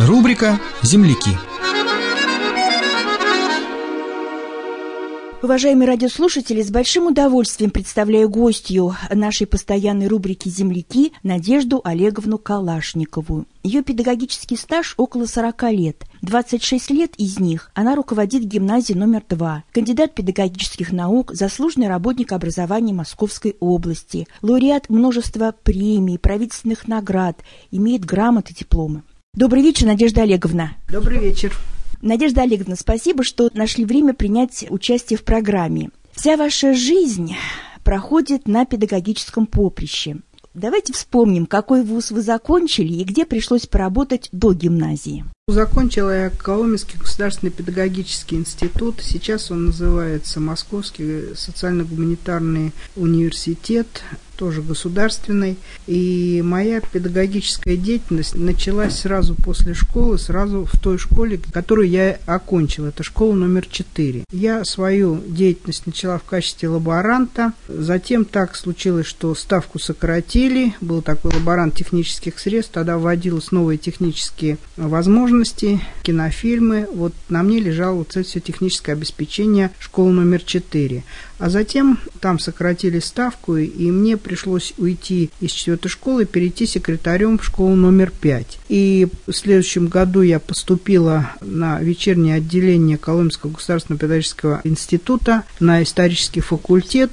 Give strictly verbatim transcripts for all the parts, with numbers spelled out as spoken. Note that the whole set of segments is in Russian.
Рубрика «Земляки». Уважаемые радиослушатели, с большим удовольствием представляю гостью нашей постоянной рубрики «Земляки» Надежду Олеговну Калашникову. Ее педагогический стаж около сорока лет. двадцать шесть лет из них она руководит гимназией номер два, кандидат педагогических наук, заслуженный работник образования Московской области, лауреат множества премий, правительственных наград, имеет грамоты, дипломы. Добрый вечер, Надежда Олеговна. Добрый вечер. Надежда Олеговна, спасибо, что нашли время принять участие в программе. Вся ваша жизнь проходит на педагогическом поприще. Давайте вспомним, какой вуз вы закончили и где пришлось поработать до гимназии. Закончила я Коломенский государственный педагогический институт. Сейчас он называется Московский социально-гуманитарный университет, тоже государственный. И моя педагогическая деятельность началась сразу после школы, сразу в той школе, которую я окончила. Это школа номер четыре. Я свою деятельность начала в качестве лаборанта. Затем так случилось, что ставку сократили. Был такой лаборант технических средств. Тогда вводились новые технические возможности, кинофильмы. Вот на мне лежало вот это все техническое обеспечение школы номер четыре. А затем там сократили ставку, и мне пришлось уйти из четвертой школы и перейти секретарем в школу номер пять. И в следующем году я поступила на вечернее отделение Коломенского государственного педагогического института на исторический факультет.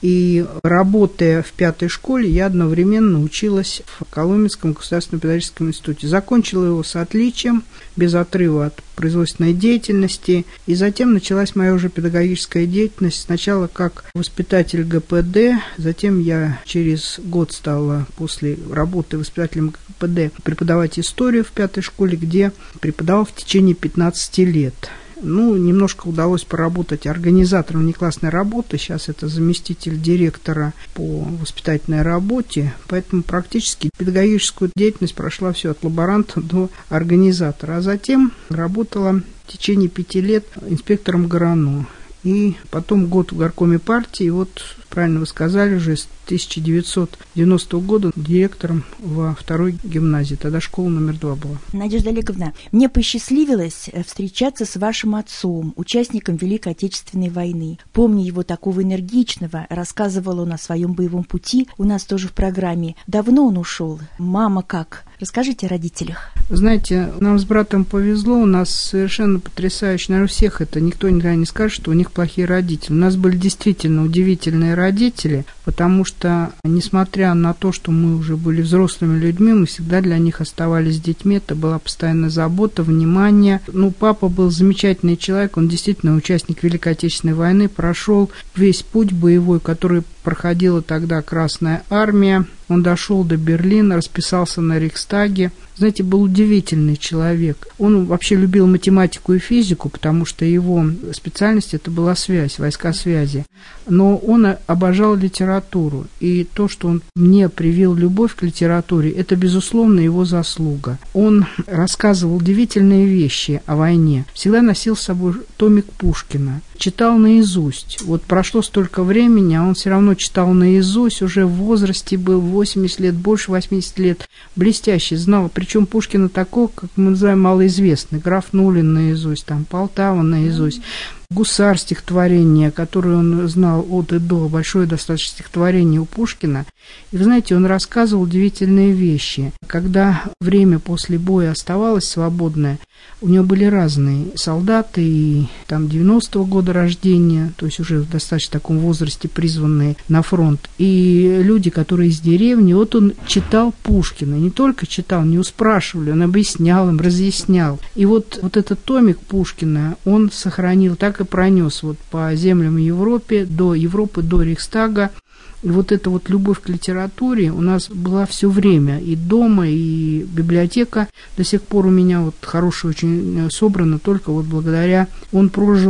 И работая в пятой школе, я одновременно училась в Коломенском государственном педагогическом институте. Закончила его с отличием, без отрыва от производственной деятельности. И затем началась моя уже педагогическая деятельность. Сначала как воспитатель гэ пэ дэ, затем я через год стала после работы воспитателем гэ пэ дэ преподавать историю в пятой школе, где преподавал в течение пятнадцати лет. Ну, немножко удалось поработать организатором внеклассной работы. Сейчас это заместитель директора по воспитательной работе. Поэтому практически педагогическую деятельность прошла все от лаборанта до организатора. А затем работала в течение пяти лет инспектором ГРАНО. И потом год в горкоме партии. И вот, правильно вы сказали, уже с тысяча девятьсот девяностого года директором во второй гимназии. Тогда школа номер два была. Надежда Олеговна, мне посчастливилось встречаться с вашим отцом, участником Великой Отечественной войны. Помню его такого энергичного, рассказывал он о своем боевом пути. У нас тоже в программе. Давно он ушел. Мама как? Расскажите о родителях. Знаете, нам с братом повезло. У нас совершенно потрясающе. Наверное, у всех это. Никто никогда не скажет, что у них плохие родители. У нас были действительно удивительные родители, потому что Потому что, несмотря на то, что мы уже были взрослыми людьми, мы всегда для них оставались детьми. Это была постоянная забота, внимание. Ну, папа был замечательный человек, он действительно участник Великой Отечественной войны, прошел весь путь боевой, который проходила тогда Красная Армия. Он дошел до Берлина, расписался на Рейхстаге. Знаете, был удивительный человек. Он вообще любил математику и физику, потому что его специальность это была связь, войска связи. Но он обожал литературу. И то, что он мне привил любовь к литературе, это, безусловно, его заслуга. Он рассказывал удивительные вещи о войне. Всегда носил с собой томик Пушкина. Читал наизусть. Вот прошло столько времени, а он все равно читал наизусть. Уже в возрасте был восемьдесят лет, больше восьмидесяти лет. Блестяще знал. Причем Пушкина такого, как мы называем, малоизвестный. Граф Нулин наизусть, там Полтава наизусть. Гусар стихотворение, которое он знал от и до, большое достаточно стихотворение у Пушкина. И вы знаете, он рассказывал удивительные вещи. Когда время после боя оставалось свободное, у него были разные солдаты, и там девяностого года рождения, то есть уже в достаточно таком возрасте призванные на фронт, и люди, которые из деревни. Вот он читал Пушкина, не только читал, не спрашивали, он объяснял им, разъяснял. И вот, вот этот томик Пушкина он сохранил, так и пронес вот по землям Европы, до Европы, до Рейхстага. И вот эта вот любовь к литературе у нас была все время. И дома, и библиотека до сих пор у меня вот хорошая очень собрана, только вот благодаря... Он прожил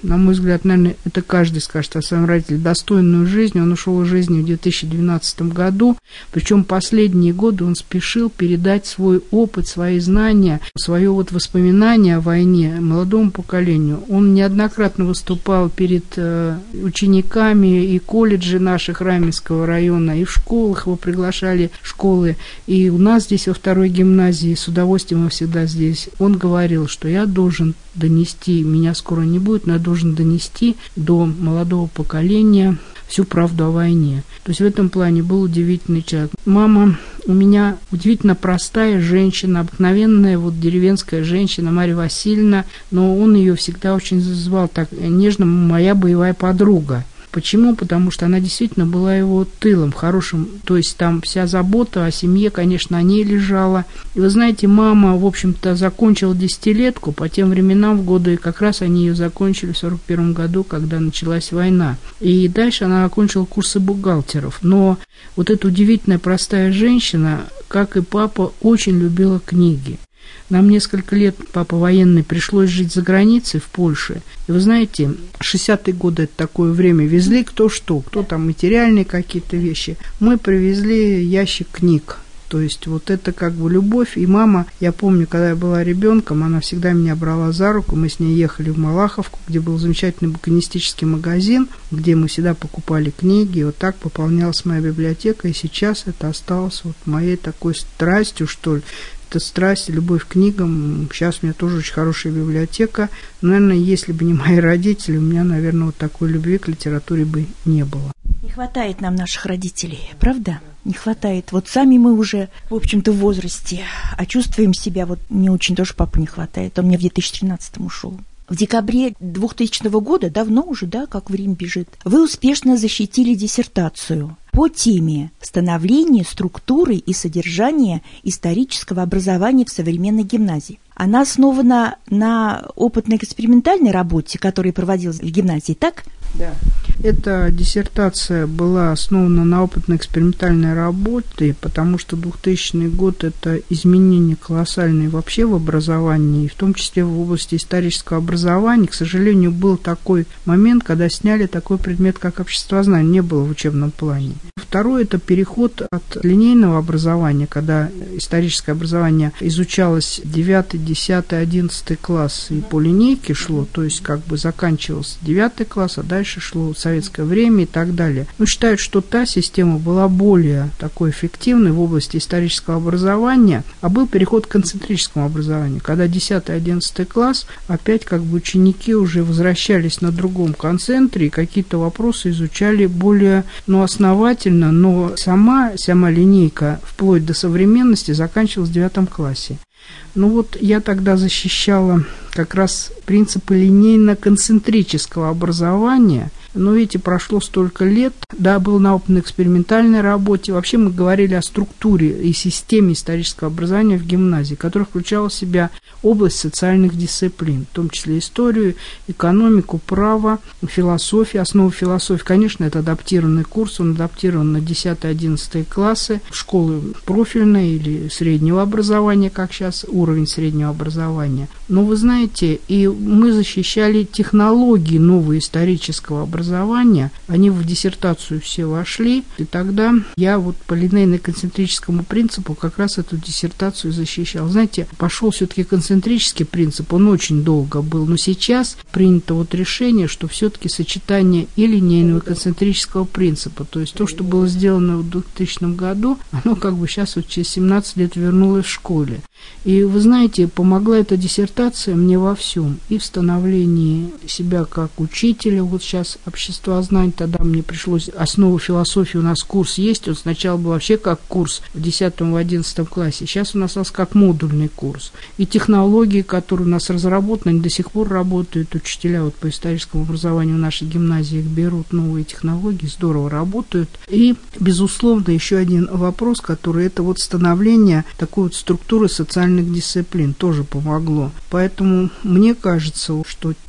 на мой взгляд, наверное, это каждый скажет о своем родителе, достойную жизнь. Он ушел из жизни в две тысячи двенадцатом году, причем последние годы он спешил передать свой опыт, свои знания, свое вот воспоминание о войне молодому поколению. Он неоднократно выступал перед э, учениками и колледжи наших Раменского района, и в школах его приглашали школы, и у нас здесь во второй гимназии, с удовольствием он всегда здесь. Он говорил, что я должен донести, меня скоро не будет, но я должен донести до молодого поколения всю правду о войне. То есть в этом плане был удивительный человек. Мама у меня удивительно простая женщина, обыкновенная вот деревенская женщина Марья Васильевна, но он ее всегда очень звал так нежно «моя боевая подруга». Почему? Потому что она действительно была его тылом хорошим, то есть там вся забота о семье, конечно, о ней лежала. И вы знаете, мама, в общем-то, закончила десятилетку, по тем временам в годы, как раз они ее закончили в сорок первом году, когда началась война. И дальше она окончила курсы бухгалтеров. Но вот эта удивительная простая женщина, как и папа, очень любила книги. Нам несколько лет, папа военный, пришлось жить за границей, в Польше. И вы знаете, шестидесятые годы – это такое время, везли кто что, кто там материальные какие-то вещи. Мы привезли ящик книг. То есть вот это как бы любовь. И мама, я помню, когда я была ребенком, она всегда меня брала за руку. Мы с ней ехали в Малаховку, где был замечательный букинистический магазин, где мы всегда покупали книги. И вот так пополнялась моя библиотека. И сейчас это осталось вот моей такой страстью, что ли. Это страсть, любовь к книгам. Сейчас у меня тоже очень хорошая библиотека. Наверное, если бы не мои родители, у меня, наверное, вот такой любви к литературе бы не было. Не хватает нам наших родителей, правда? Не хватает. Вот сами мы уже, в общем-то, в возрасте, а чувствуем себя, вот мне очень тоже папы не хватает. Он мне в две тысячи тринадцатом ушел. В декабре двухтысячного года, давно уже, да, как время бежит, вы успешно защитили диссертацию по теме «Становление, структуры и содержание исторического образования в современной гимназии». Она основана на опытно-экспериментальной работе, которая проводилась в гимназии, так? Да. Эта диссертация была основана на опытно-экспериментальной работе, потому что двухтысячный год – это изменения колоссальные вообще в образовании, в том числе в области исторического образования. К сожалению, был такой момент, когда сняли такой предмет, как обществознание, не было в учебном плане. Второе – это переход от линейного образования, когда историческое образование изучалось девятый, десятый, одиннадцатый класс и по линейке шло, то есть как бы заканчивался девятый класс, а дальше шло советское время и так далее. Но считают, что та система была более такой эффективной в области исторического образования, а был переход к концентрическому образованию, когда десятый, одиннадцатый класс опять как бы ученики уже возвращались на другом концентре и какие-то вопросы изучали более, ну, основательно, но сама, сама линейка вплоть до современности заканчивалась в девятом классе. Ну вот я тогда защищала как раз принципы линейно-концентрического образования. Но видите, прошло столько лет, да, был на опытно-экспериментальной работе. Вообще мы говорили о структуре и системе исторического образования в гимназии, которая включала в себя область социальных дисциплин, в том числе историю, экономику, право, философию, основу философии. Конечно, это адаптированный курс, он адаптирован на десятый-одиннадцатый классы, школы профильной или среднего образования, как сейчас уровень среднего образования. Но вы знаете, и мы защищали технологии нового исторического образования, они в диссертацию все вошли, и тогда я вот по линейно-концентрическому принципу как раз эту диссертацию защищал. Знаете, пошел все-таки концентрический принцип, он очень долго был, но сейчас принято вот решение, что все-таки сочетание и линейного, и концентрического принципа, то есть то, что было сделано в двухтысячном году, оно как бы сейчас вот через семнадцать лет вернулось в школе. И вы знаете, помогла эта диссертация мне во всем, и в становлении себя как учителя, вот сейчас обществознание, тогда мне пришлось, основу философии у нас курс есть, он сначала был вообще как курс в десятом-одиннадцатом классе, сейчас у нас остался как модульный курс. И технологии, которые у нас разработаны, они до сих пор работают, учителя вот по историческому образованию в нашей гимназии их берут, новые технологии, здорово работают. И, безусловно, еще один вопрос, который это вот становление такой вот структуры социальных дисциплин тоже помогло. Поэтому мне кажется, что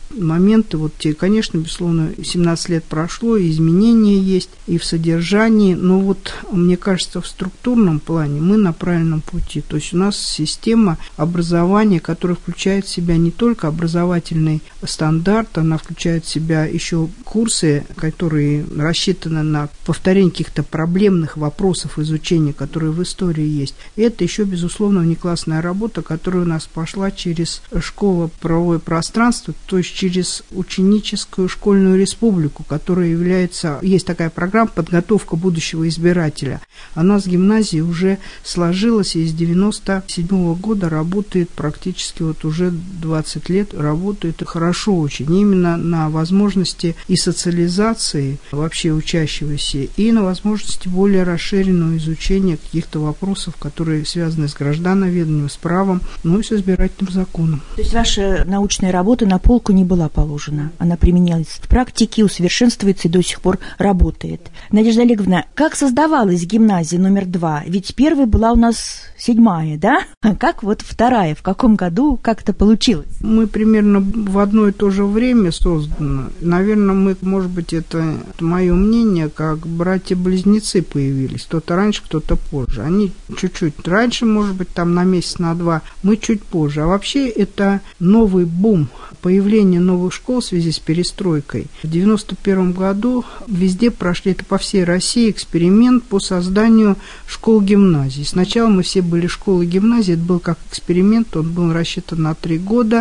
моменты, вот те, конечно, безусловно, семнадцать лет прошло, и изменения есть и в содержании, но вот, мне кажется, в структурном плане мы на правильном пути. То есть у нас система образования, которая включает в себя не только образовательный стандарт, она включает в себя еще курсы, которые рассчитаны на повторение каких-то проблемных вопросов изучения, которые в истории есть. И это еще, безусловно, внеклассная работа, которая у нас пошла через школу правовое пространство, то есть через ученическую школьную республику, которая является, есть такая программа «Подготовка будущего избирателя». Она с гимназией уже сложилась и с девяносто седьмого года работает практически вот уже двадцать лет, работает хорошо очень. Именно на возможности и социализации вообще учащегося, и на возможности более расширенного изучения каких-то вопросов, которые связаны с граждановедением, с правом, ну и с избирательным законом. То есть ваша научная работа на полку не была положена. Она применялась в практике, усовершенствуется и до сих пор работает. Надежда Олеговна, как создавалась гимназия номер два? Ведь первая была у нас седьмая, да? А как вот вторая? В каком году как-то получилось? Мы примерно в одно и то же время созданы. Наверное, мы, может быть, это, это мое мнение, как братья-близнецы появились. Кто-то раньше, кто-то позже. Они чуть-чуть раньше, может быть, там на месяц, на два. Мы чуть позже. А вообще это новый бум, появление новых школ в связи с перестройкой. В девяносто первом году везде прошли, это по всей России, эксперимент по созданию школ-гимназий. Сначала мы все были школы-гимназии, это был как эксперимент, он был рассчитан на три года,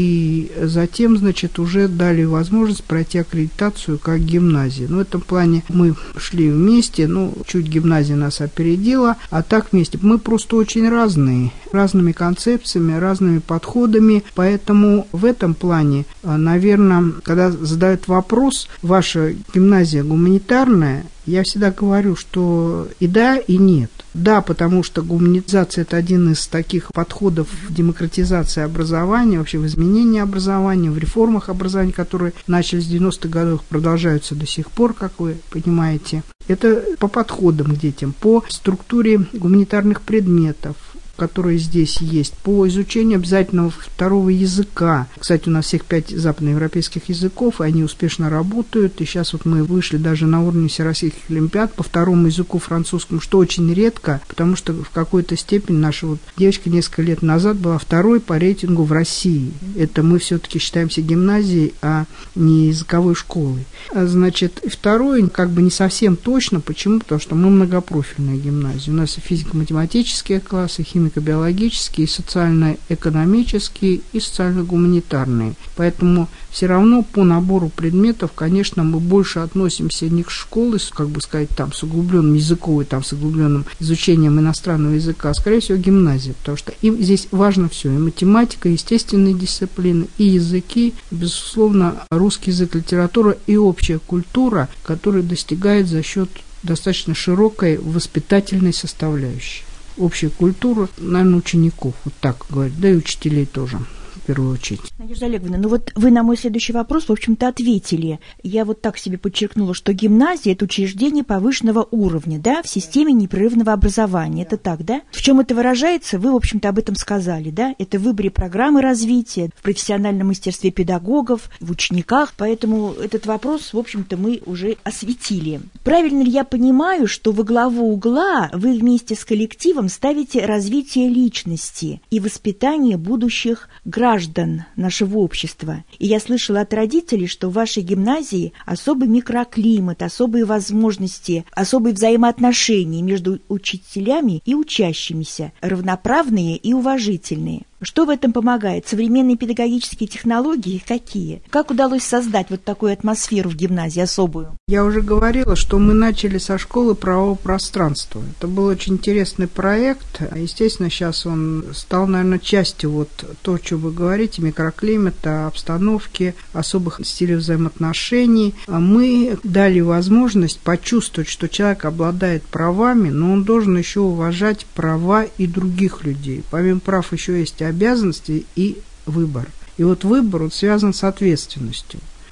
и затем, значит, уже дали возможность пройти аккредитацию как гимназии. Но в этом плане мы шли вместе, ну, чуть гимназия нас опередила, а так вместе. Мы просто очень разные, разными концепциями, разными подходами, поэтому в этом плане, наверное, когда задают вопрос, ваша гимназия гуманитарная, я всегда говорю, что и да, и нет. Да, потому что гуманизация – это один из таких подходов в демократизации образования, вообще в изменении образования, в реформах образования, которые начались в девяностых годах, продолжаются до сих пор, как вы понимаете. Это по подходам к детям, по структуре гуманитарных предметов, которые здесь есть, по изучению обязательного второго языка. Кстати, у нас всех пять западноевропейских языков, и они успешно работают, и сейчас вот мы вышли даже на уровне всероссийских олимпиад по второму языку французскому, что очень редко, потому что в какой-то степени наша вот девочка несколько лет назад была второй по рейтингу в России. Это мы все-таки считаемся гимназией, а не языковой школой. Значит, второй как бы не совсем точно. Почему? Потому что мы многопрофильная гимназия. У нас и физико-математические классы, химия, биологические, социально-экономические и социально-гуманитарные. Поэтому все равно по набору предметов, конечно, мы больше относимся не к школе, как бы сказать, там, с углубленным языковым, там, с углубленным изучением иностранного языка, а, скорее всего, гимназия, потому что им здесь важно все, и математика, и естественные дисциплины, и языки, безусловно, русский язык, литература и общая культура, которая достигает за счет достаточно широкой воспитательной составляющей. Общая культура, наверное, учеников, вот так говорят, да и учителей тоже, в первую очередь. Надежда Олеговна, ну вот вы на мой следующий вопрос, в общем-то, ответили. Я вот так себе подчеркнула, что гимназия – это учреждение повышенного уровня, да, в системе непрерывного образования. Это так, да? В чем это выражается? Вы, в общем-то, об этом сказали, да? Это в выборе программы развития, в профессиональном мастерстве педагогов, в учениках. Поэтому этот вопрос, в общем-то, мы уже осветили. Правильно ли я понимаю, что во главу угла вы вместе с коллективом ставите развитие личности и воспитание будущих граждан нашего общества? И я слышала от родителей, что в вашей гимназии особый микроклимат, особые возможности, особые взаимоотношения между учителями и учащимися, равноправные и уважительные. Что в этом помогает? Современные педагогические технологии какие? Как удалось создать вот такую атмосферу в гимназии особую? Я уже говорила, что мы начали со школы правового пространства. Это был очень интересный проект. Естественно, сейчас он стал, наверное, частью вот то, что вы говорите, микроклимата, обстановки, особых стилей взаимоотношений. Мы дали возможность почувствовать, что человек обладает правами, но он должен еще уважать права и других людей. Помимо прав еще есть обязанности и выбор. И вот выбор он связан с ответственностью.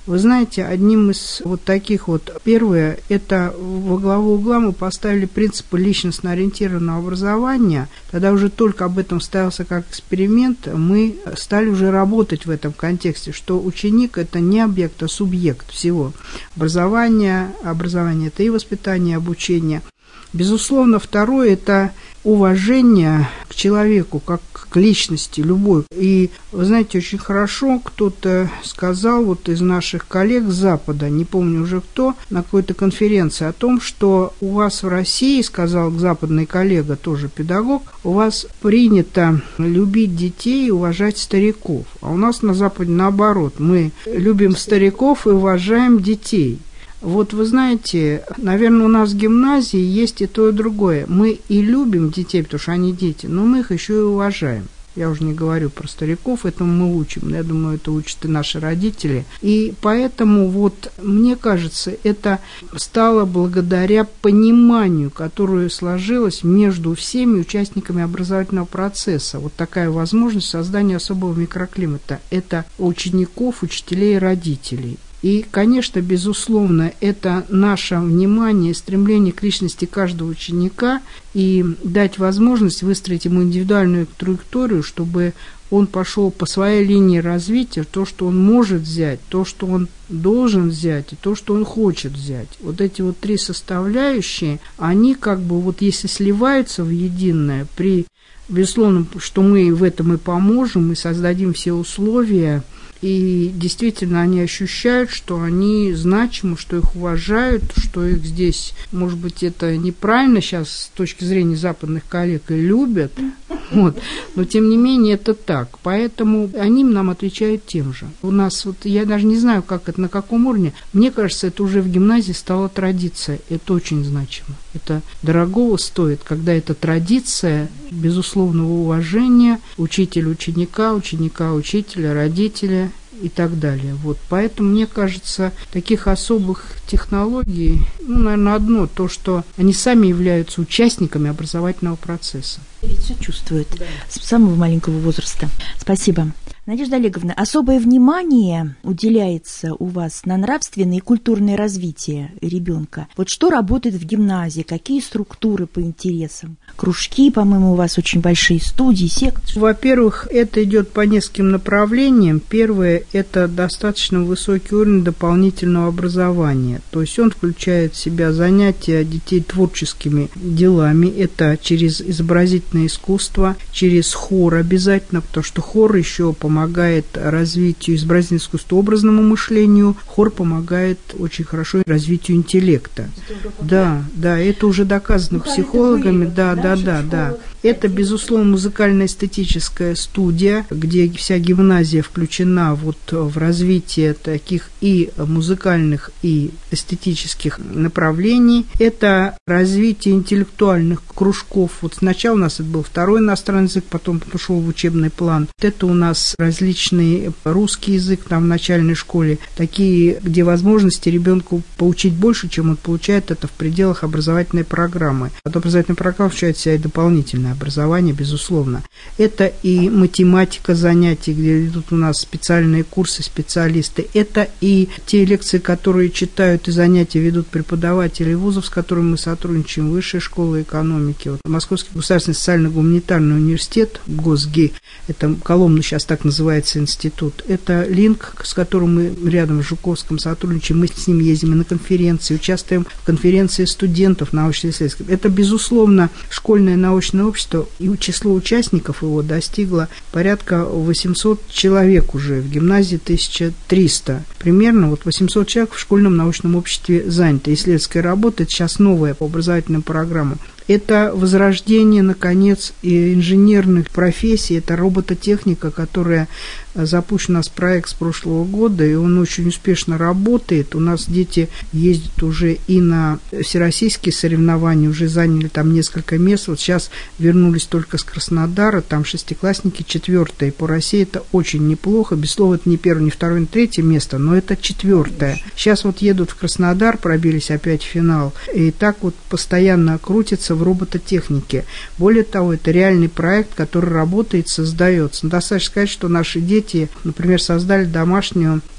Вы знаете, одним из вот таких вот, первое, это во главу угла мы поставили принципы личностно-ориентированного образования. Тогда уже только об этом ставился как эксперимент, мы стали уже работать в этом контексте, что ученик – это не объект, а субъект всего. Образование, образование – это и воспитание, и обучение. Безусловно, второе – это уважение к человеку, как к личности любой. И, вы знаете, очень хорошо кто-то сказал вот из наших коллег с Запада, не помню уже кто, на какой-то конференции о том, что у вас в России, сказал западный коллега, тоже педагог, у вас принято любить детей и уважать стариков. А у нас на Западе наоборот. Мы любим стариков и уважаем детей. Вот вы знаете, наверное, у нас в гимназии есть и то, и другое. Мы и любим детей, потому что они дети, но мы их еще и уважаем. Я уже не говорю про стариков, этому мы учим. Я думаю, это учат и наши родители. И поэтому, вот, мне кажется, это стало благодаря пониманию, которое сложилось между всеми участниками образовательного процесса. Вот такая возможность создания особого микроклимата. Это учеников, учителей и родителей. И, конечно, безусловно, это наше внимание, стремление к личности каждого ученика и дать возможность выстроить ему индивидуальную траекторию, чтобы он пошел по своей линии развития, то, что он может взять, то, что он должен взять, и то, что он хочет взять. Вот эти вот три составляющие, они как бы вот если сливаются в единое, при, безусловно, что мы в этом и поможем, и создадим все условия, и действительно они ощущают, что они значимы, что их уважают, что их здесь, может быть, это неправильно сейчас с точки зрения западных коллег и любят, вот, но тем не менее это так. Поэтому они нам отвечают тем же. У нас, вот, я даже не знаю, как это, на каком уровне, мне кажется, это уже в гимназии стала традиция. Это очень значимо. Это дорогого стоит, когда эта традиция безусловного уважения учителя ученика, ученика учителя, родителя и так далее. Вот. Поэтому, мне кажется, таких особых технологий, ну, наверное, одно, то, что они сами являются участниками образовательного процесса. Ведь все чувствуют, да, с самого маленького возраста. Спасибо. Надежда Олеговна, особое внимание уделяется у вас на нравственное и культурное развитие ребенка. Вот что работает в гимназии, какие структуры по интересам? Кружки, по-моему, у вас очень большие студии, секции. Во-первых, это идет по нескольким направлениям. Первое – это достаточно высокий уровень дополнительного образования. То есть он включает в себя занятия детей творческими делами. Это через изобразительное искусство, через хор обязательно, потому что хор еще помогает помогает развитию изобразительного искусства, образному мышлению. Хор помогает очень хорошо развитию интеллекта. Да, да, это уже доказано психологами. Да, да, да, да. Это, безусловно, музыкально-эстетическая студия, где вся гимназия включена вот в развитие таких и музыкальных, и эстетических направлений. Это развитие интеллектуальных кружков. Вот сначала у нас это был второй иностранный язык, потом пошел в учебный план. Это у нас различный русский язык там в начальной школе, такие, где возможности ребенку получить больше, чем он получает, это в пределах образовательной программы. От образовательной программы включает в себя и дополнительное образование, безусловно. Это и математика занятий, где идут у нас специальные курсы, специалисты. Это и те лекции, которые читают и занятия ведут преподаватели вузов, с которыми мы сотрудничаем, Высшая школа экономики, вот, Московский государственный социально-гуманитарный университет, ГосГИ, это Коломна сейчас так называется институт. Это Линк, с которым мы рядом с Жуковским сотрудничаем, мы с ним ездим и на конференции, участвуем в конференции студентов научно-исследовательских. Это, безусловно, школьное научное общество, и число участников его достигло порядка восемьсот человек уже, в гимназии тысяча триста. Примерно вот восемьсот человек в школьном научном обществе занято. Исследовательская работа, это сейчас новая по образовательным программам. Это возрождение, наконец, и инженерных профессий, это робототехника, которая запущен у нас проект с прошлого года, и он очень успешно работает. У нас дети ездят уже и на всероссийские соревнования, уже заняли там несколько мест. Вот сейчас вернулись только с Краснодара, там шестиклассники четвертое. По России это очень неплохо. Без слова, это не первое, не второе, не третье место, но это четвертое. Сейчас вот едут в Краснодар, пробились опять в финал. И так вот постоянно крутится в робототехнике. Более того, это реальный проект, который работает, создается. Но достаточно сказать, что наши дети, например, создали домашнюю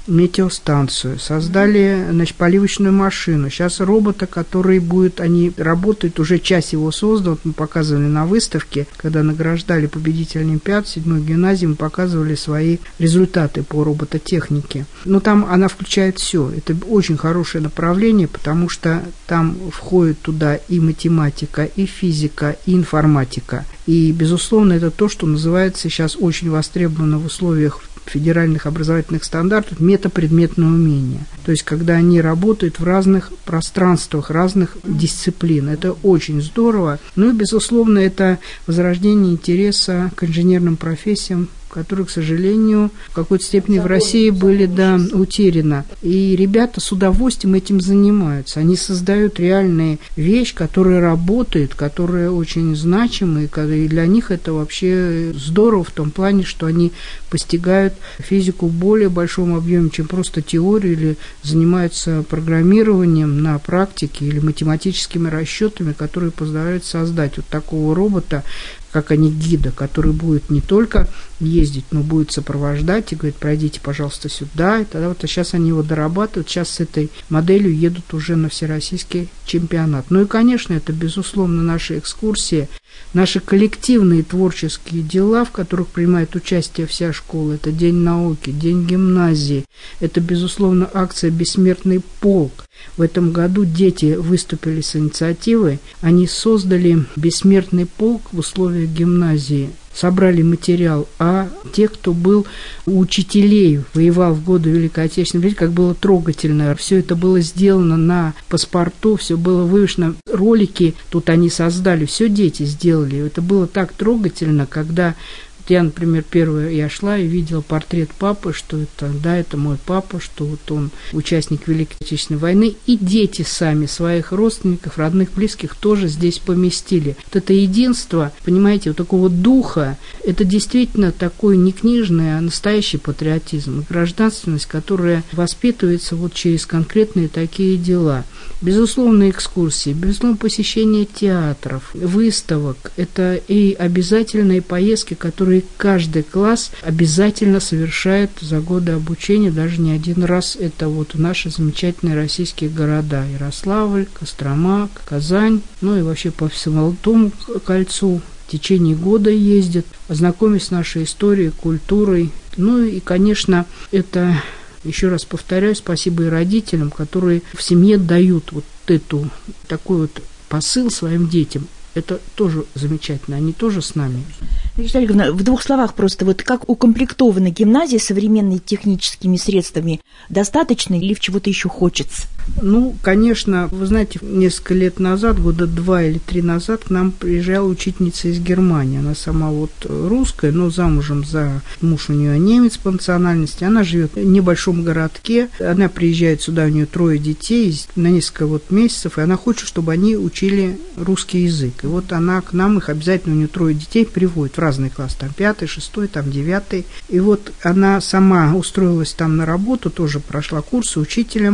метеостанцию, создали, значит, поливочную машину. Сейчас робота, который будет, они работают, уже часть его создан, мы показывали на выставке, когда награждали победителей Олимпиад, седьмой гимназии, мы показывали свои результаты по робототехнике. Но там она включает все. Это очень хорошее направление, потому что там входит туда и математика, и физика, и информатика. И, безусловно, это то, что называется сейчас очень востребовано в условиях федеральных образовательных стандартов метапредметное умение. То есть, когда они работают в разных пространствах, разных дисциплин. Это очень здорово. Ну и, безусловно, это возрождение интереса к инженерным профессиям, которые, к сожалению, в какой-то степени в России были, да, утеряны. И ребята с удовольствием этим занимаются. Они создают реальные вещи, которые работают, которые очень значимы, и для них это вообще здорово в том плане, что они постигают физику в более большом объеме, чем просто теорию, или занимаются программированием на практике или математическими расчетами, которые позволяют создать вот такого робота, как они, гида, который будет не только ездить, но будет сопровождать и говорит: пройдите, пожалуйста, сюда. И тогда вот а сейчас они его дорабатывают, сейчас с этой моделью едут уже на всероссийский чемпионат. Ну и, конечно, это, безусловно, наши экскурсии, наши коллективные творческие дела, в которых принимает участие вся школа. Это День науки, День гимназии, это, безусловно, акция «Бессмертный полк». В этом году дети выступили с инициативой, они создали «Бессмертный полк» в условиях гимназии, собрали материал, а те, кто был у учителей, воевал в годы Великой Отечественной, видите, как было трогательно. Все это было сделано на паспорту, все было вывешено, ролики тут они создали, все дети сделали. Это было так трогательно, когда я, например, первая я шла и видела портрет папы, что это, да, это мой папа, что вот он участник Великой Отечественной войны, и дети сами своих родственников, родных, близких тоже здесь поместили. Вот это единство, понимаете, вот такого духа, это действительно такой не книжный, а настоящий патриотизм, гражданственность, которая воспитывается вот через конкретные такие дела. Безусловно, экскурсии, безусловно, посещение театров, выставок, это и обязательные поездки, которые каждый класс обязательно совершает за годы обучения, даже не один раз. Это вот наши замечательные российские города: Ярославль, Кострома, Казань, ну и вообще по Всемолодому кольцу в течение года ездят, ознакомясь с нашей историей, культурой. Ну и, конечно, это, еще раз повторяю, спасибо и родителям, которые в семье дают вот эту, такой вот посыл своим детям. Это тоже замечательно, они тоже с нами. Надежда Олеговна, в двух словах просто, вот как укомплектована гимназия современными техническими средствами? Достаточно или в чего-то еще хочется? Ну, конечно, вы знаете, несколько лет назад, года два или три назад, к нам приезжала учительница из Германии. Она сама вот русская, но замужем за муж у нее немец по национальности. Она живет в небольшом городке. Она приезжает сюда, у нее трое детей на несколько вот месяцев, и она хочет, чтобы они учили русский язык. И вот она к нам, их обязательно, у нее трое детей, приводит в разный класс, там пятый, шестой, там девятый. И вот она сама устроилась там на работу, тоже прошла курсы учителем,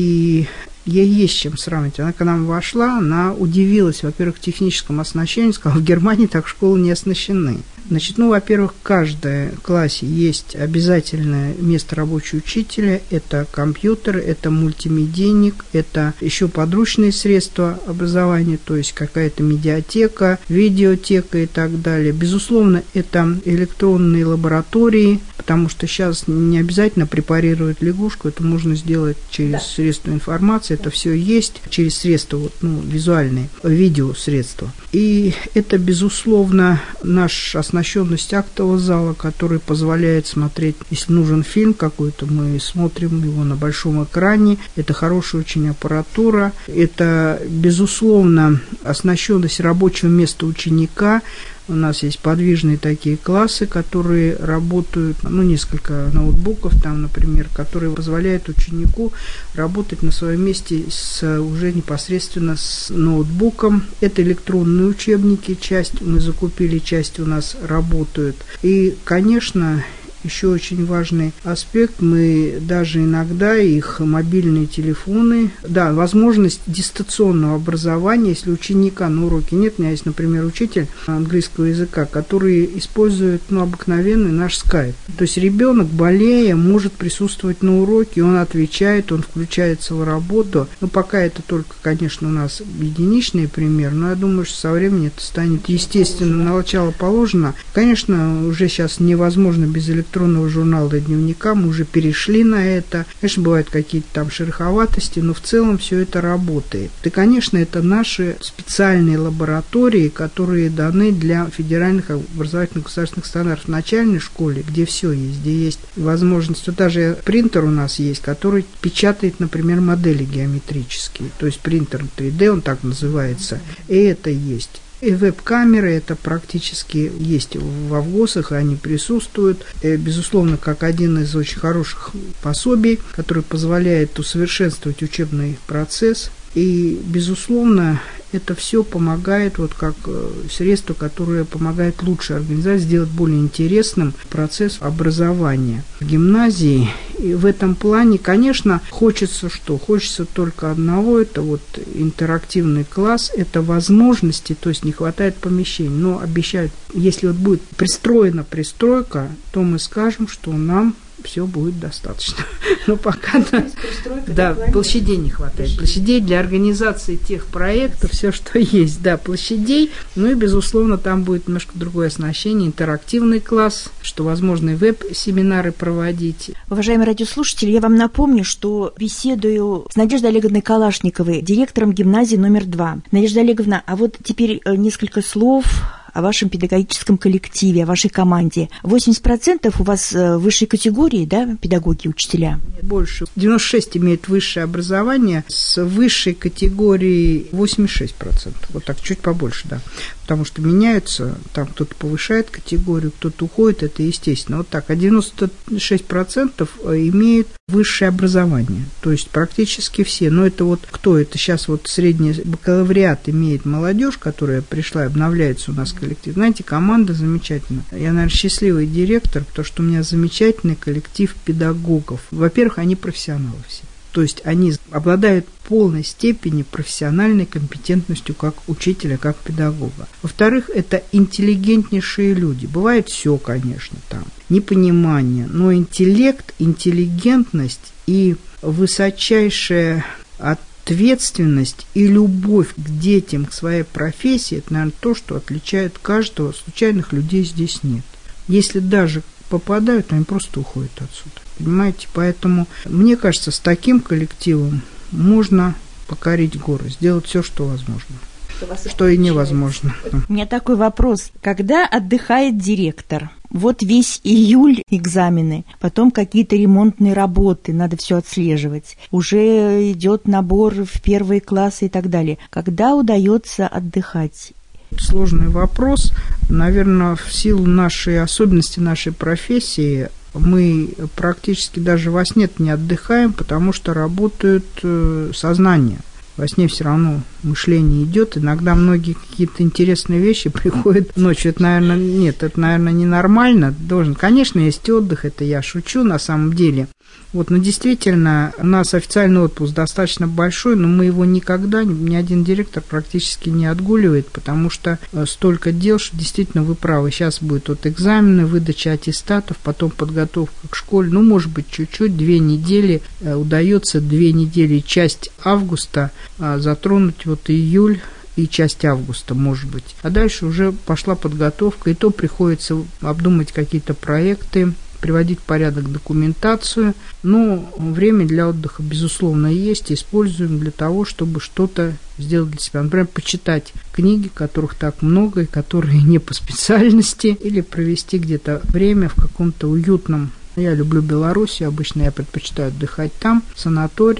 и ей есть чем сравнить. Она к нам вошла, она удивилась, во-первых, техническому оснащению, сказала: в Германии так школы не оснащены. Значит, ну, во-первых, в каждом классе есть обязательное место рабочего учителя. Это компьютер, это мультимедийник, это еще подручные средства образования, то есть какая-то медиатека, видеотека и так далее. Безусловно, это электронные лаборатории, потому что сейчас не обязательно препарировать лягушку, это можно сделать через да. средства информации, это все есть, через средства, вот, ну, визуальные, видеосредства. И это, безусловно, наш основной оснащенность актового зала, который позволяет смотреть, если нужен фильм какой-то, мы смотрим его на большом экране. Это хорошая очень аппаратура. Это, безусловно, оснащенность рабочего места ученика. У нас есть подвижные такие классы, которые работают, ну, несколько ноутбуков там, например, которые позволяют ученику работать на своем месте с, уже непосредственно с ноутбуком. Это электронные учебники, часть мы закупили, часть у нас работают. И, конечно, еще очень важный аспект. Мы даже иногда их мобильные телефоны, да, возможность дистанционного образования, если ученика на уроке нет. У меня есть, например, учитель английского языка, который использует, ну, обыкновенный наш скайп. То есть ребенок, болея, может присутствовать на уроке, он отвечает, он включается в работу. Ну, пока это только, конечно, у нас единичный пример, но я думаю, что со временем это станет естественно, на начало положено. Конечно, уже сейчас невозможно без электронного журнала и дневника, мы уже перешли на это. Конечно, бывают какие-то там шероховатости, но в целом все это работает. И, конечно, это наши специальные лаборатории, которые даны для федеральных образовательных государственных стандартов в начальной школе, где все есть, где есть возможность. Вот даже принтер у нас есть, который печатает, например, модели геометрические. То есть принтер три дэ, он так называется, и это есть. И веб-камеры, это практически есть в АВГОСах, они присутствуют. И, безусловно, как один из очень хороших пособий, который позволяет усовершенствовать учебный процесс. И, безусловно, это все помогает, вот как средство, которое помогает лучше организовать, сделать более интересным процесс образования в гимназии. И в этом плане, конечно, хочется что? Хочется только одного, это вот интерактивный класс, это возможности, то есть не хватает помещений. Но обещают, если вот будет пристроена пристройка, то мы скажем, что нам все будет достаточно. Но пока да, да, площадей не хватает. Площадей для организации тех проектов, все, что есть, да, площадей. Ну и, безусловно, там будет немножко другое оснащение, интерактивный класс, что возможно и веб-семинары проводить. Уважаемые радиослушатели, я вам напомню, что беседую с Надеждой Олеговной Калашниковой, директором гимназии номер два. Надежда Олеговна, а вот теперь несколько слов о вашем педагогическом коллективе, о вашей команде. восемьдесят процентов у вас высшей категории, да, педагоги, учителя? Больше. девяносто шесть процентов имеют высшее образование, с высшей категорией восемьдесят шесть процентов. Вот так, чуть побольше, да. Потому что меняются, там кто-то повышает категорию, кто-то уходит, это естественно. Вот так, а девяносто шесть процентов имеют высшее образование, то есть практически все. Но это вот кто? Это сейчас вот средний бакалавриат имеет молодежь, которая пришла и обновляется у нас коллектив. Знаете, команда замечательная. Я, наверное, счастливый директор, потому что у меня замечательный коллектив педагогов. Во-первых, они профессионалы все. То есть они обладают полной степени профессиональной компетентностью как учителя, как педагога. Во-вторых, это интеллигентнейшие люди. Бывает все, конечно, там, непонимание, но интеллект, интеллигентность и высочайшая ответственность и любовь к детям, к своей профессии, это, наверное, то, что отличает каждого. Случайных людей здесь нет. Если даже попадают, они просто уходят отсюда. Понимаете? Поэтому, мне кажется, с таким коллективом можно покорить горы, сделать все, что возможно, что, что и невозможно. У меня такой вопрос. Когда отдыхает директор? Вот весь июль экзамены, потом какие-то ремонтные работы, надо все отслеживать. Уже идет набор в первые классы и так далее. Когда удается отдыхать? Сложный вопрос. Наверное, в силу нашей особенности нашей профессии мы практически даже во сне не отдыхаем, потому что работают сознание. Во сне все равно мышление идет. Иногда многие какие-то интересные вещи приходят ночью. Это, наверное, нет, это, наверное, ненормально. Должен, конечно, есть отдых, это я шучу на самом деле. Вот, но действительно, у нас официальный отпуск достаточно большой, но мы его никогда, ни один директор практически не отгуливает, потому что столько дел, что действительно вы правы. Сейчас будет вот экзамены, выдача аттестатов, потом подготовка к школе. Ну, может быть, чуть-чуть, две недели. Удается две недели, часть августа затронуть, вот июль и часть августа, может быть. А дальше уже пошла подготовка, и то приходится обдумать какие-то проекты, приводить в порядок документацию. Но время для отдыха, безусловно, есть. Используем для того, чтобы что-то сделать для себя. Например, почитать книги, которых так много, и которые не по специальности, или провести где-то время в каком-то уютном. Я люблю Белоруссию, обычно я предпочитаю отдыхать там, в санатории,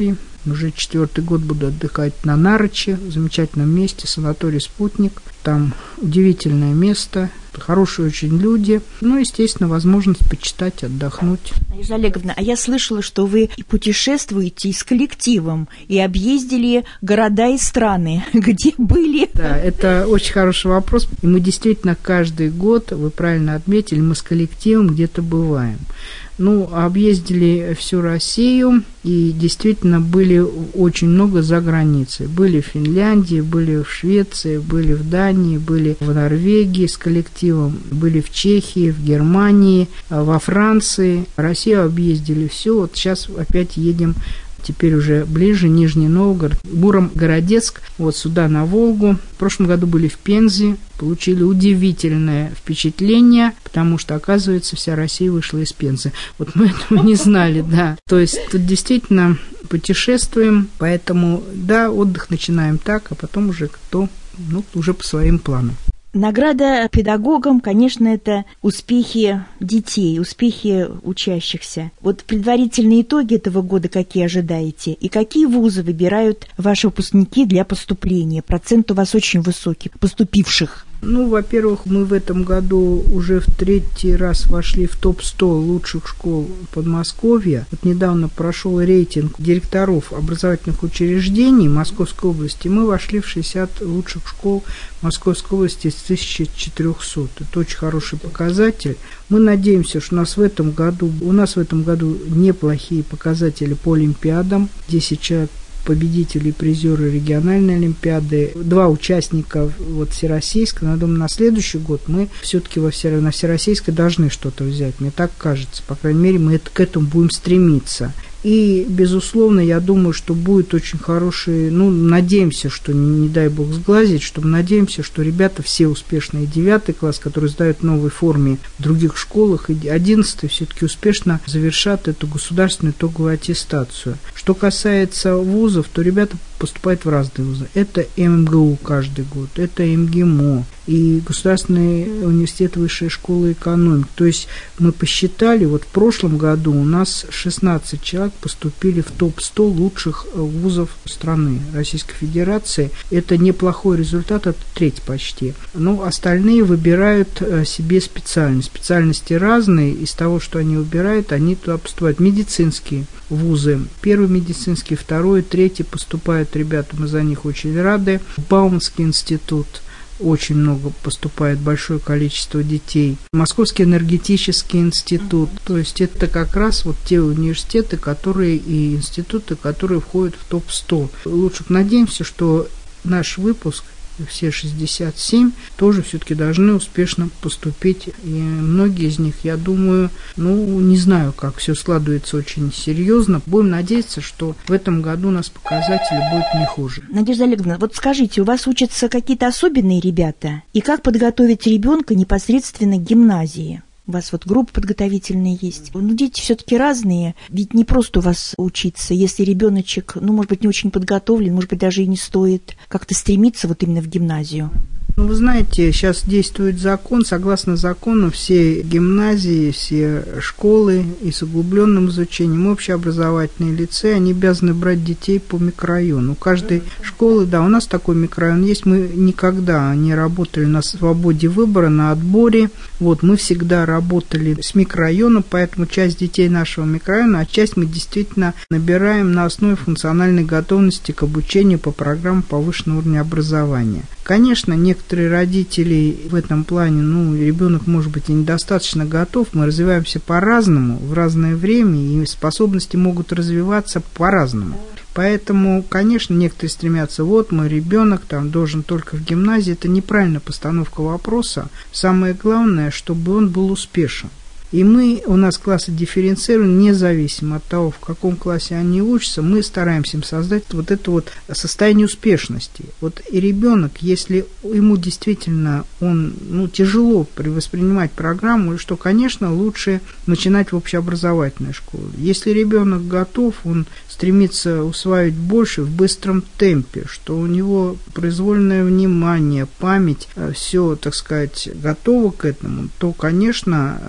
Уже четвертый год буду отдыхать на Нарочи, в замечательном месте, санаторий «Спутник». Там удивительное место, хорошие очень люди. Ну, естественно, возможность почитать, отдохнуть. Надежда Олеговна, а я слышала, что вы и путешествуете и с коллективом, и объездили города и страны. Где были? Да, это очень хороший вопрос. И мы действительно каждый год, вы правильно отметили, мы с коллективом где-то бываем. Ну, объездили всю Россию и действительно были очень много за границей. Были в Финляндии, были в Швеции, были в Дании, были в Норвегии с коллективом, были в Чехии, в Германии, во Франции. Россию объездили все. Вот сейчас опять едем. Теперь уже ближе, Нижний Новгород, Муром-Городецк, вот сюда на Волгу. В прошлом году были в Пензе, получили удивительное впечатление, потому что, оказывается, вся Россия вышла из Пензы. Вот мы этого не знали, да. То есть тут действительно путешествуем, поэтому, да, отдых начинаем так, а потом уже кто, ну, уже по своим планам. Награда педагогам, конечно, это успехи детей, успехи учащихся. Вот предварительные итоги этого года какие ожидаете? И какие вузы выбирают ваши выпускники для поступления? Процент у вас очень высокий, поступивших. Ну, во-первых, мы в этом году уже в третий раз вошли в топ сто лучших школ Подмосковья. Вот недавно прошел рейтинг директоров образовательных учреждений Московской области. Мы вошли в шестьдесят лучших школ Московской области из тысячи четырехсот. Это очень хороший показатель. Мы надеемся, что у нас в этом году, у нас в этом году неплохие показатели по олимпиадам. десять человек победители и призеры региональной олимпиады, два участника вот всероссийской. Но, думаю, на следующий год мы все-таки во все, на всероссийской должны что-то взять. Мне так кажется. По крайней мере, мы это, к этому будем стремиться. И, безусловно, я думаю, что будет очень хороший, ну, надеемся, что, не, не дай бог сглазить, что мы надеемся, что ребята все успешные девятый класс, которые сдают в новой форме в других школах, и одиннадцатый все-таки успешно завершат эту государственную итоговую аттестацию. Что касается вузов, то ребята поступают в разные вузы. Это эм эм гэ у каждый год, это эм гэ эм о и Государственный университет высшей школы экономики. То есть мы посчитали, вот в прошлом году у нас шестнадцать человек поступили в топ сто лучших вузов страны Российской Федерации. Это неплохой результат, это треть почти. Но остальные выбирают себе специальность. Специальности разные, из того, что они выбирают, они туда поступают. Медицинские вузы. Первый медицинский, второй, третий поступают ребята, мы за них очень рады. Бауманский институт. Очень много поступает, большое количество детей. Московский энергетический институт. То есть это как раз вот те университеты, которые и институты, которые входят в топ сто. Лучше надеемся, что наш выпуск, все шестьдесят семь, тоже все-таки должны успешно поступить. И многие из них, я думаю, ну, не знаю, как все складывается очень серьезно. Будем надеяться, что в этом году у нас показатели будут не хуже. Надежда Олеговна, вот скажите, у вас учатся какие-то особенные ребята? И как подготовить ребенка непосредственно к гимназии? У вас вот группы подготовительные есть. Ну, дети все-таки разные. Ведь не просто у вас учиться. Если ребеночек, ну, может быть, не очень подготовлен, может быть, даже и не стоит как-то стремиться вот именно в гимназию. Ну, вы знаете, сейчас действует закон. Согласно закону, все гимназии, все школы и с углубленным изучением, общеобразовательные лицеи, они обязаны брать детей по микрорайону. У каждой школы, да, у нас такой микрорайон есть. Мы никогда не работали на свободе выбора, на отборе. Вот, мы всегда работали с микрорайоном, поэтому часть детей нашего микрорайона, а часть мы действительно набираем на основе функциональной готовности к обучению по программам повышенного уровня образования. Конечно, некоторые родители в этом плане, ну, ребенок, может быть, и недостаточно готов, мы развиваемся по-разному, в разное время, и способности могут развиваться по-разному. Поэтому, конечно, некоторые стремятся, вот мой ребенок там должен только в гимназии. Это неправильная постановка вопроса. Самое главное, чтобы он был успешен. И мы, у нас классы дифференцированы, независимо от того, в каком классе они учатся, мы стараемся им создать вот это вот состояние успешности. Вот и ребенок, если ему действительно он, ну, тяжело воспринимать программу, что, конечно, лучше начинать в общеобразовательной школе. Если ребенок готов, он стремится усваивать больше в быстром темпе, что у него произвольное внимание, память, все, так сказать, готово к этому, то, конечно, вот,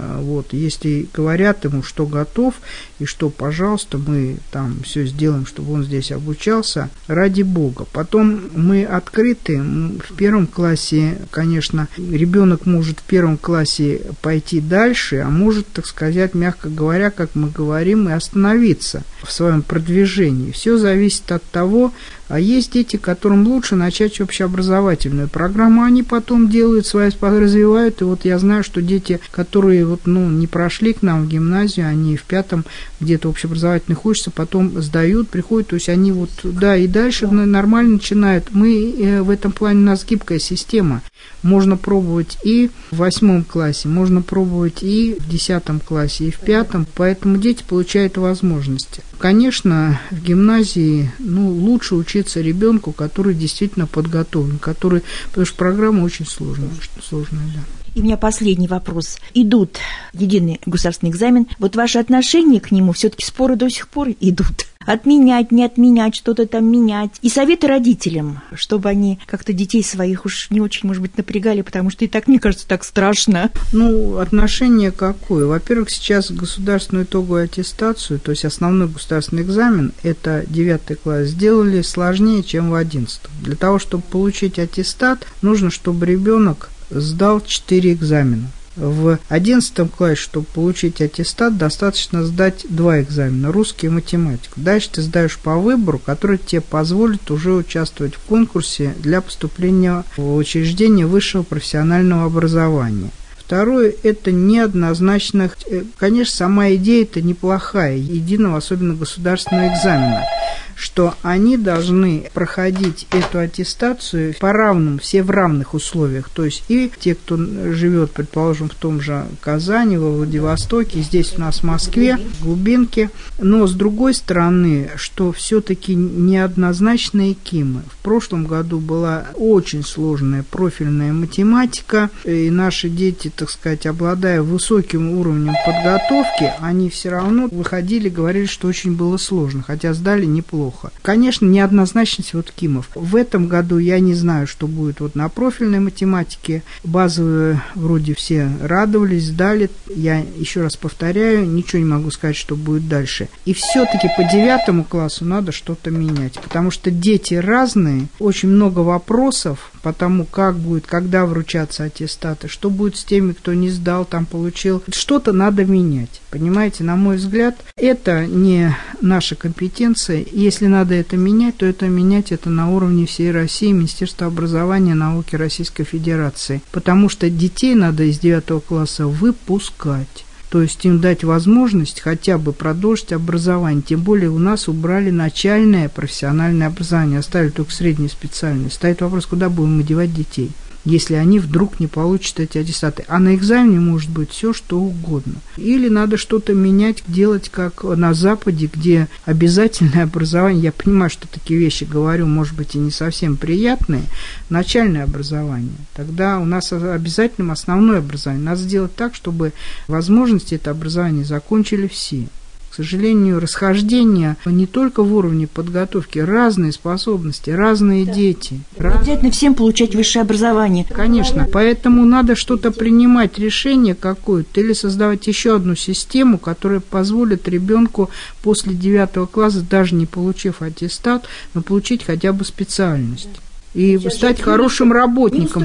вот если говорят ему, что готов и что, пожалуйста, мы там все сделаем, чтобы он здесь обучался, ради Бога. Потом мы открыты. В первом классе, конечно, ребенок может в первом классе пойти дальше, а может, так сказать, мягко говоря, как мы говорим, и остановиться в своем продвижении. Все зависит от того, а есть дети, которым лучше начать общеобразовательную программу, они потом делают свои, развивают, и вот я знаю, что дети, которые вот, ну, не прошли к нам в гимназию, они в пятом где-то общеобразовательных учатся, потом сдают, приходят, то есть они вот, да, и дальше нормально начинают. Мы в этом плане, у нас гибкая система. Можно пробовать и в восьмом классе, можно пробовать и в десятом классе, и в пятом, поэтому дети получают возможности. Конечно, в гимназии, ну, лучше учиться ребенку, который действительно подготовлен, который, потому что программа очень сложная, сложная, да. И у меня последний вопрос. Идут единый государственный экзамен. Вот ваши отношения к нему, все-таки споры до сих пор идут. Отменять, не отменять, что-то там менять. И советы родителям, чтобы они как-то детей своих уж не очень, может быть, напрягали, потому что и так, мне кажется, так страшно. Ну, отношение какое? Во-первых, сейчас государственную итоговую аттестацию, то есть основной государственный экзамен, это девятый класс, сделали сложнее, чем в одиннадцатом. Для того, чтобы получить аттестат, нужно, чтобы ребенок сдал четыре экзамена. В одиннадцатом классе, чтобы получить аттестат, достаточно сдать два экзамена – русский и математику. Дальше ты сдаешь по выбору, который тебе позволит уже участвовать в конкурсе для поступления в учреждение высшего профессионального образования. Второе – это неоднозначных… Конечно, сама идея-то неплохая, единого, особенно государственного экзамена, что они должны проходить эту аттестацию по-равному, все в равных условиях. То есть и те, кто живет, предположим, в том же Казани, во Владивостоке, здесь у нас в Москве, в глубинке. Но, с другой стороны, что все-таки неоднозначные КИМы. В прошлом году была очень сложная профильная математика, и наши дети, так сказать, обладая высоким уровнем подготовки, они все равно выходили, говорили, что очень было сложно, хотя сдали неплохо. Конечно, неоднозначность вот КИМов. В этом году я не знаю, что будет вот на профильной математике. Базовые вроде все радовались, сдали. Я еще раз повторяю, ничего не могу сказать, что будет дальше. И все-таки по девятому классу надо что-то менять, потому что дети разные, очень много вопросов по тому, как будет, когда вручаться аттестаты, что будет с теми, кто не сдал, там получил. Что-то надо менять. Понимаете, на мой взгляд, это не наша компетенция. Если надо это менять, то это менять это на уровне всей России, Министерства образования и науки Российской Федерации. Потому что детей надо из девятого класса выпускать. То есть им дать возможность хотя бы продолжить образование. Тем более у нас убрали начальное профессиональное образование, оставили только среднее специальное. Стоит вопрос, куда будем мы девать детей, если они вдруг не получат эти аттестаты. А на экзамене может быть все, что угодно. Или надо что-то менять, делать как на Западе, где обязательное образование, я понимаю, что такие вещи говорю, может быть, и не совсем приятные, начальное образование. Тогда у нас обязательным основное образование. Надо сделать так, чтобы возможности это образование закончили все. К сожалению, расхождения не только в уровне подготовки, разные способности, разные да. дети. Раз... Обязательно всем получать высшее образование. Конечно, поэтому надо что-то принимать, решение какое-то, или создавать еще одну систему, которая позволит ребенку после девятого класса, даже не получив аттестат, но получить хотя бы специальность. И сейчас стать хорошим работником.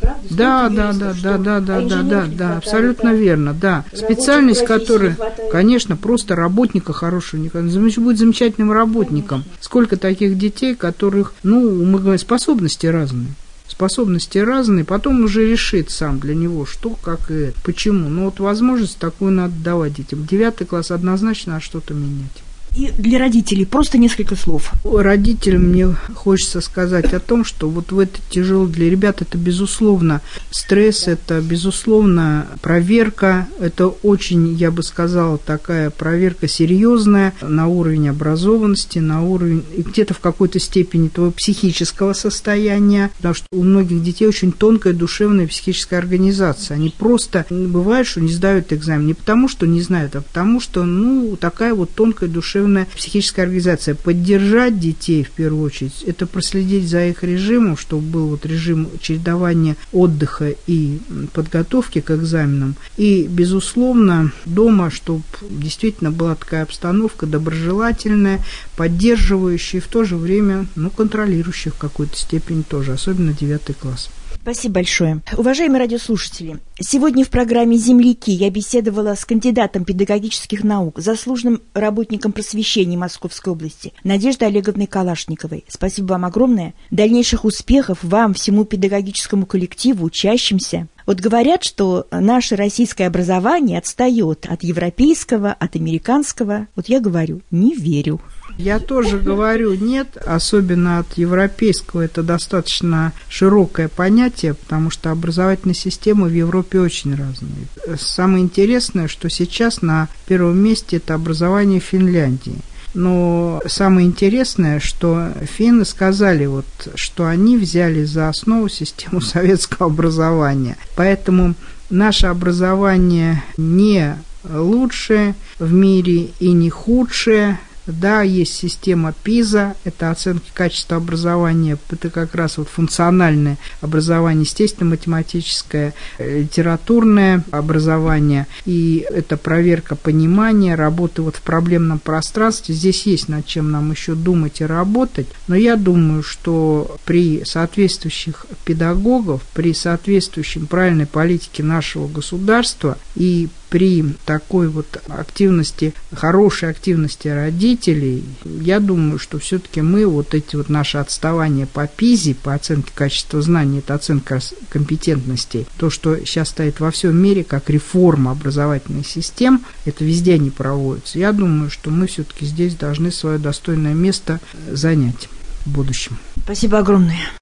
Да, да, да, да, да, да, да, да, да, абсолютно верно, да. Специальность, которая, конечно, просто работника хорошего, будет замечательным работником. Сколько таких детей, которых, ну, мы говорим, способности разные. Способности разные, потом уже решит сам для него, что, как и почему. Но вот возможность такую надо давать детям. Девятый класс однозначно надо что-то менять. И для родителей просто несколько слов. Родителям мне хочется сказать о том, что вот в это тяжело для ребят, это безусловно стресс, это безусловно проверка, это очень, я бы сказала, такая проверка серьезная на уровень образованности, на уровень где-то в какой-то степени твоего психического состояния, потому что у многих детей очень тонкая душевная психическая организация. Они просто, бывает, что не сдают экзамен не потому, что не знают, а потому что, ну, такая вот тонкая душевная спортивная, психическая организация. Поддержать детей, в первую очередь, это проследить за их режимом, чтобы был вот режим чередования отдыха и подготовки к экзаменам. И, безусловно, дома, чтобы действительно была такая обстановка доброжелательная, поддерживающая и в то же время, ну, контролирующая в какой-то степени тоже, особенно девятый класс. Спасибо большое. Уважаемые радиослушатели, сегодня в программе «Земляки» я беседовала с кандидатом педагогических наук, заслуженным работником просвещения Московской области Надеждой Олеговной Калашниковой. Спасибо вам огромное. Дальнейших успехов вам, всему педагогическому коллективу, учащимся. Вот говорят, что наше российское образование отстает от европейского, от американского. Вот я говорю, не верю. Я тоже говорю нет, особенно от европейского. Это достаточно широкое понятие, потому что образовательные системы в Европе очень разные. Самое интересное, что сейчас на первом месте это образование в Финляндии. Но самое интересное, что финны сказали, вот, что они взяли за основу систему советского образования. Поэтому наше образование не лучшее в мире и не худшее. Да, есть система ПИЗа, это оценки качества образования, это как раз вот функциональное образование, естественно-математическое, литературное образование, и это проверка понимания, работы вот в проблемном пространстве. Здесь есть над чем нам еще думать и работать, но я думаю, что при соответствующих педагогов, при соответствующей правильной политике нашего государства и при такой вот активности, хорошей активности родителей, я думаю, что все-таки мы вот эти вот наши отставания по ПИЗе, по оценке качества знаний, это оценка компетентностей, то, что сейчас стоит во всем мире как реформа образовательных систем, это везде они проводятся. Я думаю, что мы все-таки здесь должны свое достойное место занять в будущем. Спасибо огромное.